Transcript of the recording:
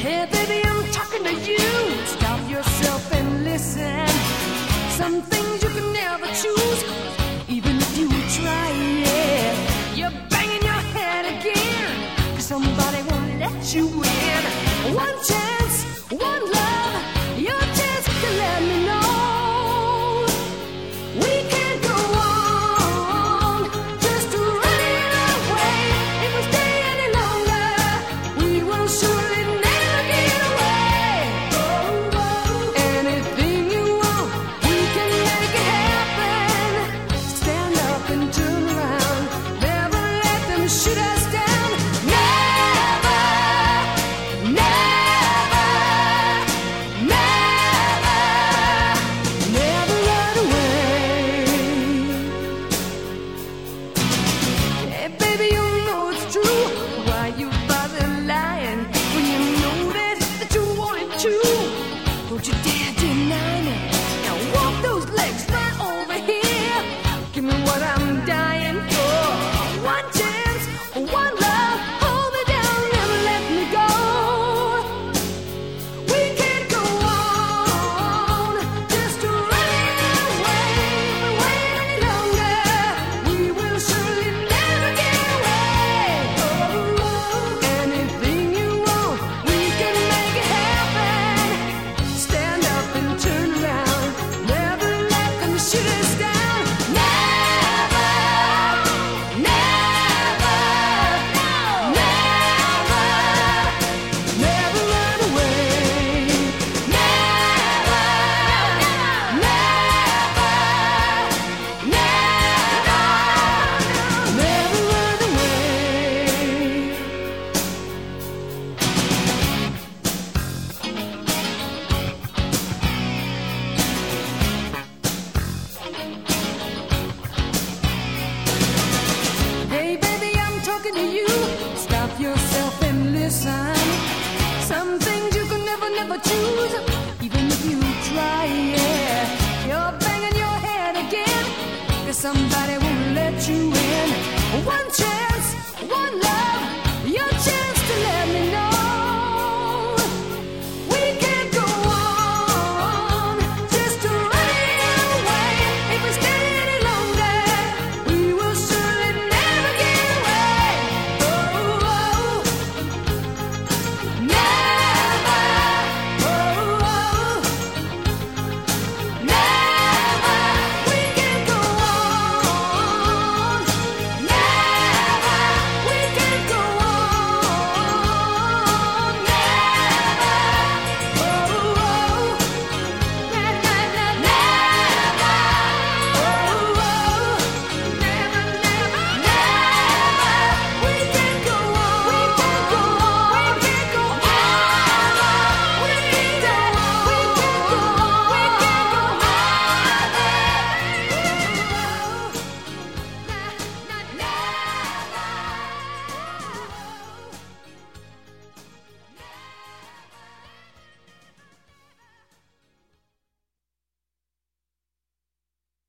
Hey, baby, I'm talking to you. Stop yourself and listen. Some things you can never choose, even if you try it. You're banging your head again, 'cause somebody won't let you in. One chance, one love, your chance to let me know. We can't go on, just running away. If we stay any longer, we will surely never get away. Anything you want, we can make it happen. Stand up and turn around. Never let them shoot us down. Never, never, never, never run away. Hey, baby, you know it's true. Why you bother lying when you know that you wanted to? Don't you dare deny me. Now walk those legs right over here. Give me what I'm dying for. One chance, one love. Hold me down, never let me go. We can't go on, just running away. If we wait any longer, we will surely never get away. Anything you want, we can make it happen. Stand up and turn around. Never let them shoot us down. Never, never, never, never run away. Never, never, never run away. Hey, baby, I'm talking to you. Stop yourself and listen. Some things you can never, never choose, even if you try it. You're banging your head again, 'cause somebody